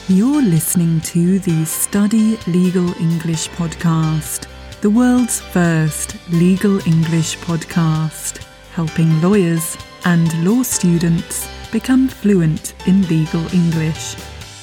You're listening to the Study Legal English podcast, the world's first legal English podcast, helping lawyers and law students become fluent in legal English.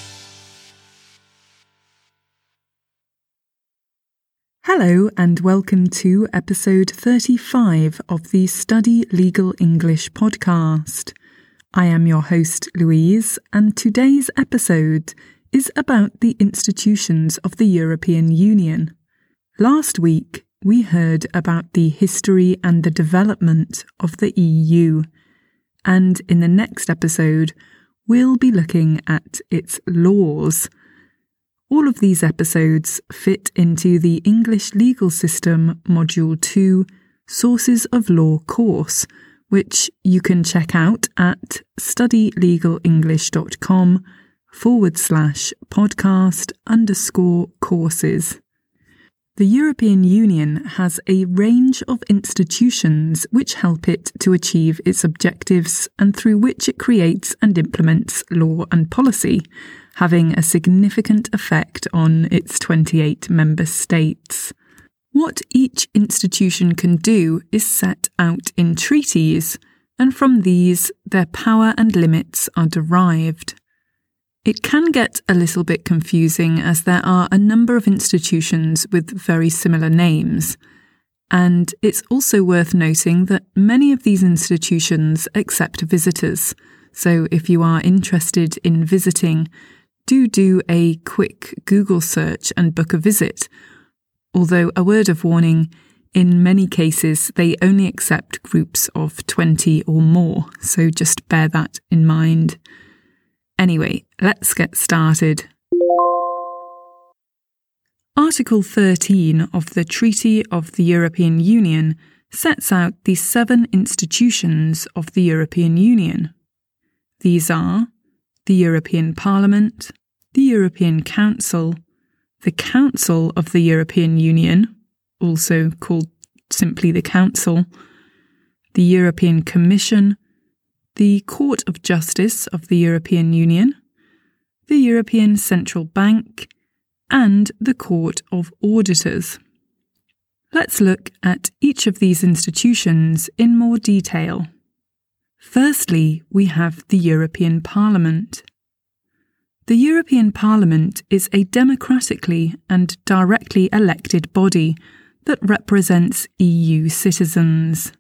Hello and welcome to episode 35 of the Study Legal English podcast. I am your host, Louise, and today's episode is about the institutions of the European Union. Last week, we heard about the history and the development of the EU, and in the next episode, we'll be looking at its laws. All of these episodes fit into the English Legal System Module 2 Sources of Law course, which you can check out at studylegalenglish.com/podcast_courses. The European Union has a range of institutions which help it to achieve its objectives and through which it creates and implements law and policy, having a significant effect on its 28 member states. What each institution can do is set out in treaties, and from these their power and limits are derived. It can get a little bit confusing as there are a number of institutions with very similar names, and it's also worth noting that many of these institutions accept visitors, so if you are interested in visiting, do a quick Google search and book a visit. Although a word of warning, in many cases they only accept groups of 20 or more, so just bear that in mind. Anyway, let's get started. Article 13 of the Treaty of the European Union sets out the 7 institutions of the European Union. These are the European Parliament, the European Council, the Council of the European Union, also called simply the Council, the European Commission, the Court of Justice of the European Union, the European Central Bank, and the Court of Auditors. Let's look at each of these institutions in more detail. Firstly, we have the European Parliament. The European Parliament is a democratically and directly elected body that represents EU citizens.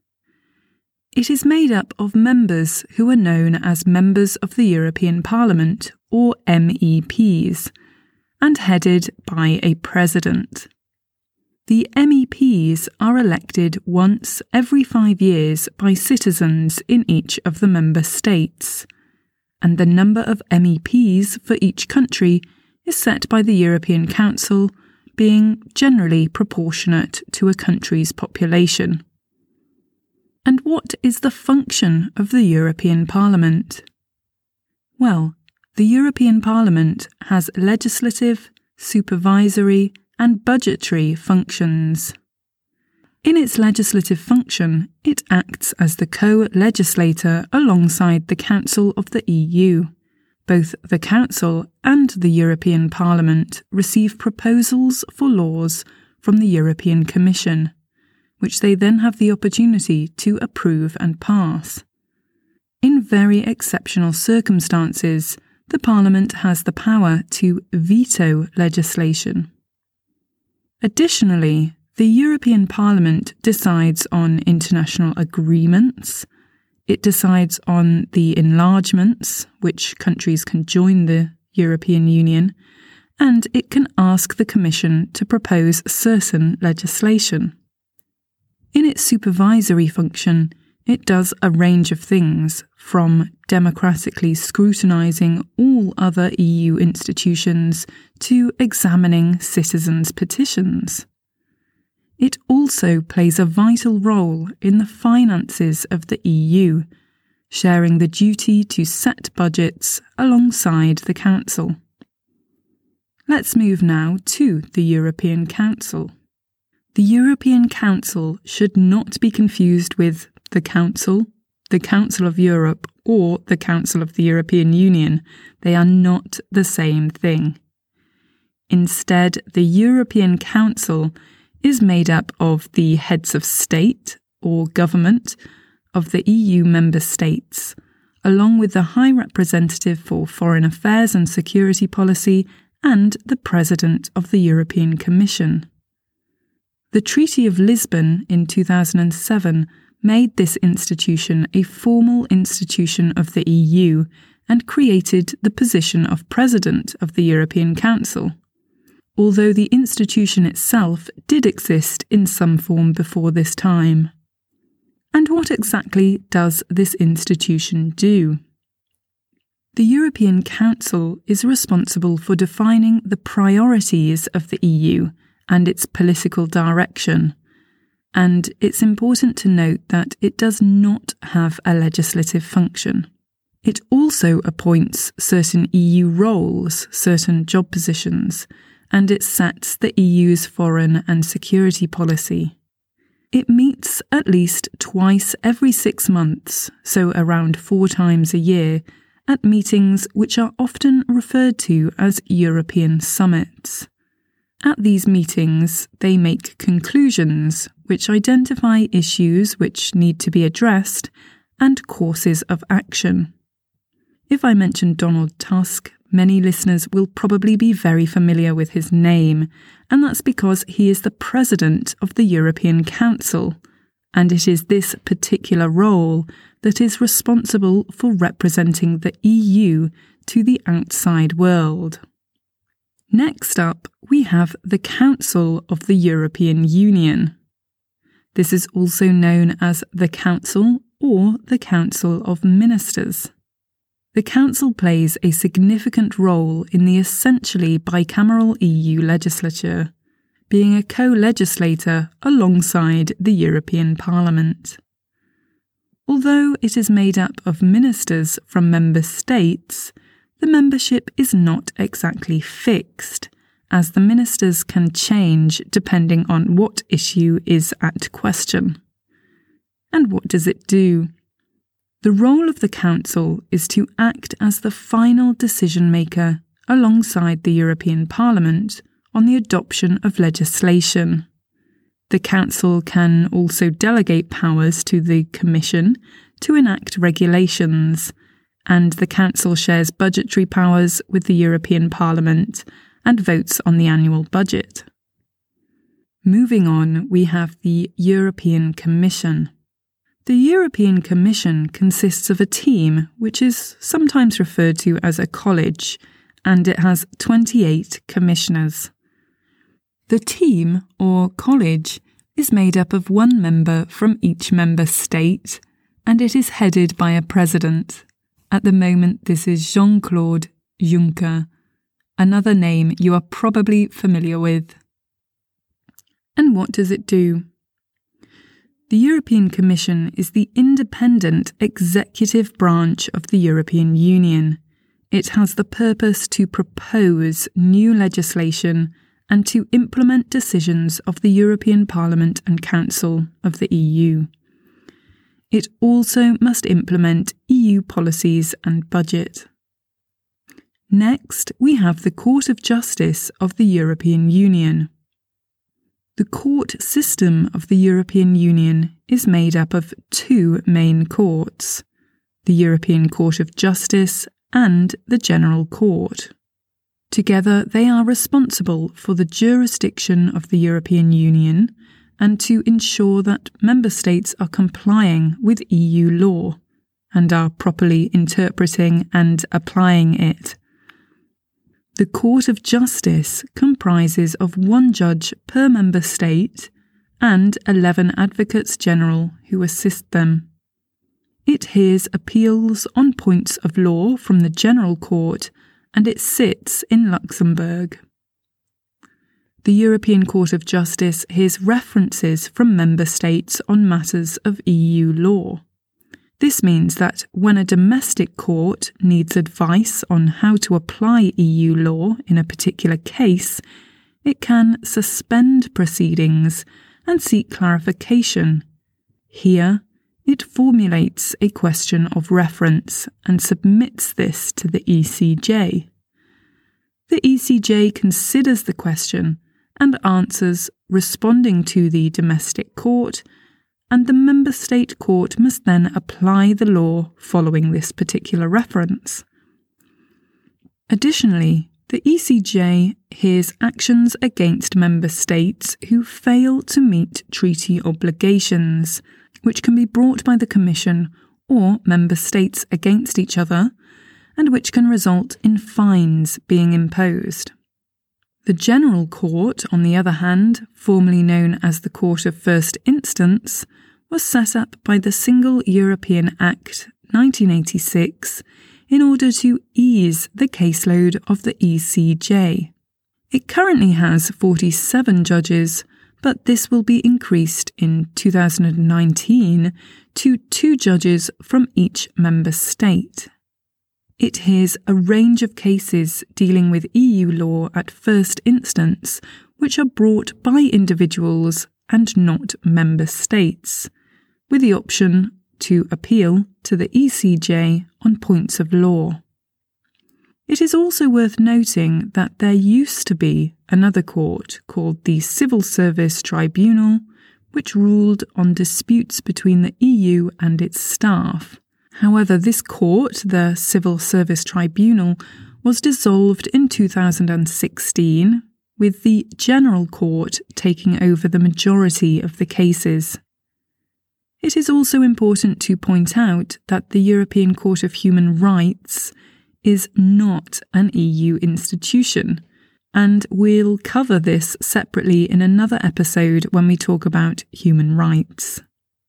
It is made up of members who are known as Members of the European Parliament, or MEPs, and headed by a president. The MEPs are elected once every 5 years by citizens in each of the member states, and the number of MEPs for each country is set by the European Council, being generally proportionate to a country's population. And what is the function of the European Parliament? Well, the European Parliament has legislative, supervisory, and budgetary functions. In its legislative function, it acts as the co-legislator alongside the Council of the EU. Both the Council and the European Parliament receive proposals for laws from the European Commission, which they then have the opportunity to approve and pass. In very exceptional circumstances, the Parliament has the power to veto legislation. Additionally, the European Parliament decides on international agreements. It decides on the enlargements, which countries can join the European Union, and it can ask the Commission to propose certain legislation. In its supervisory function, it does a range of things, from democratically scrutinising all other EU institutions to examining citizens' petitions. It also plays a vital role in the finances of the EU, sharing the duty to set budgets alongside the Council. Let's move now to the European Council. The European Council should not be confused with the Council, the Council of Europe or the Council of the European Union. They are not the same thing. Instead, the European Council is made up of the heads of state or government of the EU member states, along with the High Representative for Foreign Affairs and Security Policy and the President of the European Commission. The Treaty of Lisbon in 2007 made this institution a formal institution of the EU and created the position of President of the European Council, although the institution itself did exist in some form before this time. And what exactly does this institution do? The European Council is responsible for defining the priorities of the EU and its political direction, and it's important to note that it does not have a legislative function. It also appoints certain EU roles, certain job positions, and it sets the EU's foreign and security policy. It meets at least twice every 6 months, so around 4 times a year, at meetings which are often referred to as European summits. At these meetings, they make conclusions which identify issues which need to be addressed and courses of action. If I mention Donald Tusk, many listeners will probably be very familiar with his name, and that's because he is the President of the European Council, and it is this particular role that is responsible for representing the EU to the outside world. Next up, we have the Council of the European Union. This is also known as the Council or the Council of Ministers. The Council plays a significant role in the essentially bicameral EU legislature, being a co-legislator alongside the European Parliament. Although it is made up of ministers from member states, the membership is not exactly fixed, as the ministers can change depending on what issue is at question. And what does it do? The role of the Council is to act as the final decision-maker alongside the European Parliament on the adoption of legislation. The Council can also delegate powers to the Commission to enact regulations, and the Council shares budgetary powers with the European Parliament and votes on the annual budget. Moving on, we have the European Commission. The European Commission consists of a team which is sometimes referred to as a college, and it has 28 commissioners. The team, or college, is made up of 1 member from each member state, and it is headed by a president. At the moment, this is Jean-Claude Juncker, another name you are probably familiar with. And what does it do? The European Commission is the independent executive branch of the European Union. It has the purpose to propose new legislation and to implement decisions of the European Parliament and Council of the EU. It also must implement EU policies and budget. Next, we have the Court of Justice of the European Union. The court system of the European Union is made up of 2 main courts, the European Court of Justice and the General Court. Together, they are responsible for the jurisdiction of the European Union and to ensure that member states are complying with EU law and are properly interpreting and applying it. The Court of Justice comprises of 1 judge per member state and 11 advocates general who assist them. It hears appeals on points of law from the General Court, and it sits in Luxembourg. The European Court of Justice hears references from member states on matters of EU law. This means that when a domestic court needs advice on how to apply EU law in a particular case, it can suspend proceedings and seek clarification. Here, It formulates a question of reference and submits this to the ECJ. The ECJ considers the question and answers responding to the domestic court, and the member state court must then apply the law following this particular reference. Additionally, the ECJ hears actions against member states who fail to meet treaty obligations, which can be brought by the Commission or member states against each other, and which can result in fines being imposed. The General Court, on the other hand, formerly known as the Court of First Instance, was set up by the Single European Act 1986 in order to ease the caseload of the ECJ. It currently has 47 judges, but this will be increased in 2019 to 2 judges from each member state. It hears a range of cases dealing with EU law at first instance, which are brought by individuals and not member states, with the option to appeal to the ECJ on points of law. It is also worth noting that there used to be another court called the Civil Service Tribunal, which ruled on disputes between the EU and its staff. However, this court, the Civil Service Tribunal, was dissolved in 2016, with the General Court taking over the majority of the cases. It is also important to point out that the European Court of Human Rights is not an EU institution, and we'll cover this separately in another episode when we talk about human rights.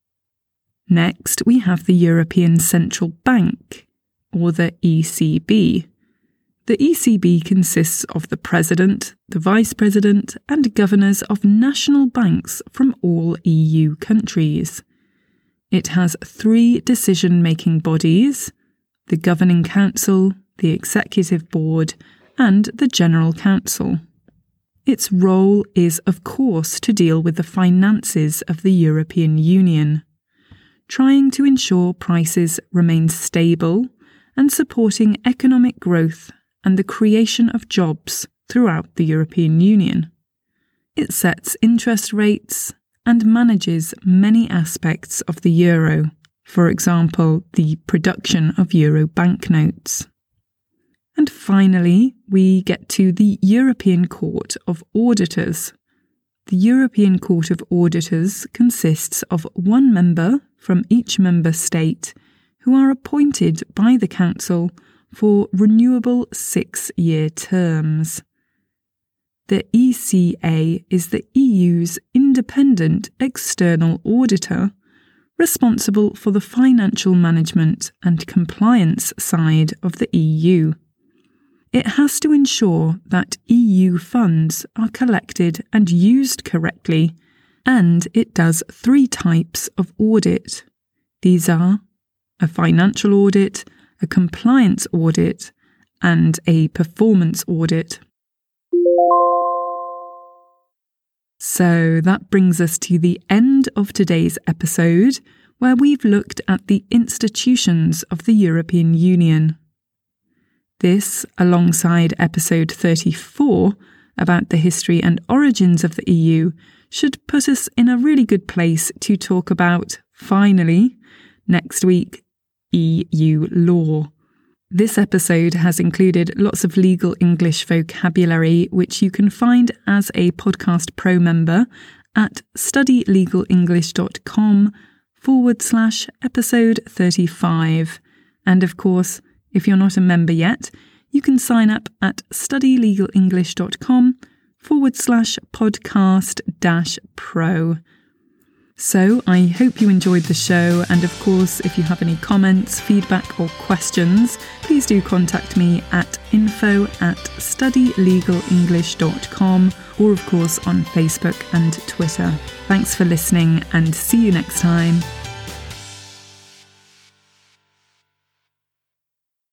Next, we have the European Central Bank, or the ECB. The ECB consists of the President, the Vice President, and governors of national banks from all EU countries. It has 3 decision-making bodies: the Governing Council, the Executive Board, and the General Council. Its role is, of course, to deal with the finances of the European Union, trying to ensure prices remain stable and supporting economic growth and the creation of jobs throughout the European Union. It sets interest rates and manages many aspects of the euro, for example, the production of euro banknotes. And finally, we get to the European Court of Auditors. The European Court of Auditors consists of 1 member from each member state who are appointed by the Council for renewable 6-year terms. The ECA is the EU's independent external auditor, responsible for the financial management and compliance side of the EU. It has to ensure that EU funds are collected and used correctly, and it does 3 types of audit. These are a financial audit, a compliance audit, and a performance audit. So that brings us to the end of today's episode, where we've looked at the institutions of the European Union. This, alongside episode 34 about the history and origins of the EU, should put us in a really good place to talk about, finally, next week, EU law. This episode has included lots of legal English vocabulary, which you can find as a Podcast Pro member at studylegalenglish.com/episode 35. And of course, if you're not a member yet, you can sign up at studylegalenglish.com/podcast-pro. So I hope you enjoyed the show, and of course, if you have any comments, feedback or questions, please do contact me at info@studylegalenglish.com, or of course on Facebook and Twitter. Thanks for listening, and see you next time.